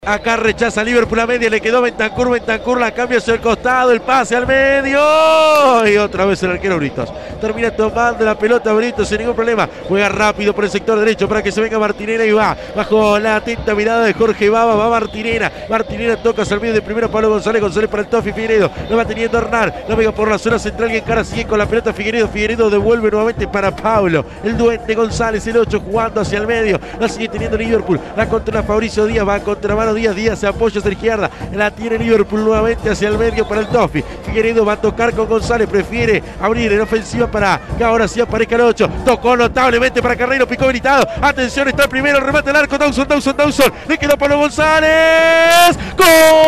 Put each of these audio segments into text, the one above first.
Acá rechaza Liverpool a media, le quedó Bentancur, la cambia hacia el costado, el pase al medio y otra vez el arquero Britos. Termina tomando la pelota Britos sin ningún problema, juega rápido por el sector derecho para que se venga Martinena y va, bajo la atenta mirada de Jorge Baba, va Martinena toca hacia el medio de primero Pablo González para el Tofi Figueiredo, lo va teniendo Hernán, lo pega por la zona central y encara sigue con la pelota Figueiredo devuelve nuevamente para Pablo, el duende González, el 8 jugando hacia el medio, la sigue teniendo Liverpool, la controla Fabricio Díaz, va a contramano Díaz se apoya hacia la izquierda, la tiene Liverpool nuevamente hacia el medio para el Tofi. Figueiredo va a tocar con González, prefiere abrir en ofensiva para que ahora sí aparezca el 8. Tocó notablemente para Carreiro, picó habilitado. Atención, está el primero, remate al arco, Dawson. Le quedó Pablo González. ¡Gol!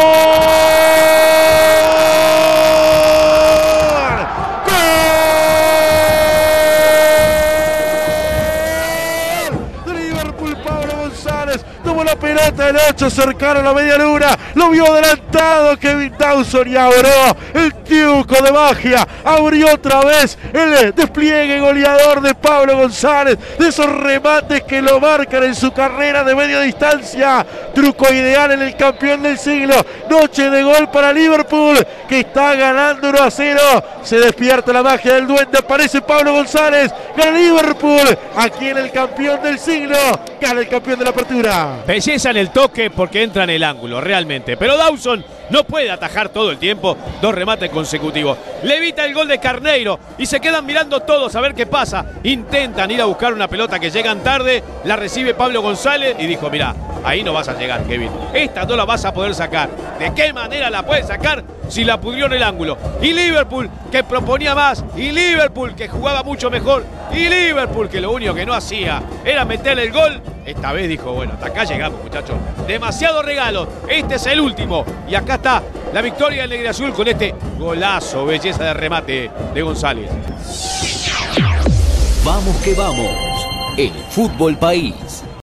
Tuvo la pelota del 8 cercano a la media luna, lo vio adelantado Kevin Dawson y abrió el truco de magia, abrió otra vez el despliegue goleador de Pablo González, de esos remates que lo marcan en su carrera de media distancia, truco ideal en el campeón del siglo, noche de gol para Liverpool que está ganando 1-0, se despierta la magia del duende, aparece Pablo González, gana Liverpool, aquí en el campeón del siglo, gana el campeón de la apertura. Belleza en el toque porque entra en el ángulo, realmente. Pero Dawson no puede atajar todo el tiempo, 2 remates consecutivos. Le evita el gol de Carneiro y se quedan mirando todos a ver qué pasa. Intentan ir a buscar una pelota que llegan tarde, la recibe Pablo González y dijo, mirá, ahí no vas a llegar, Kevin. Esta no la vas a poder sacar. ¿De qué manera la puedes sacar si la pudrió en el ángulo? Y Liverpool que proponía más, y Liverpool que jugaba mucho mejor, y Liverpool que lo único que no hacía era meterle el gol. Esta vez dijo, bueno, hasta acá llegamos, muchachos. Demasiado regalo, este es el último. Y acá está la victoria del Negriazul con este golazo, belleza de remate de González. Vamos que vamos, el Fútbol País.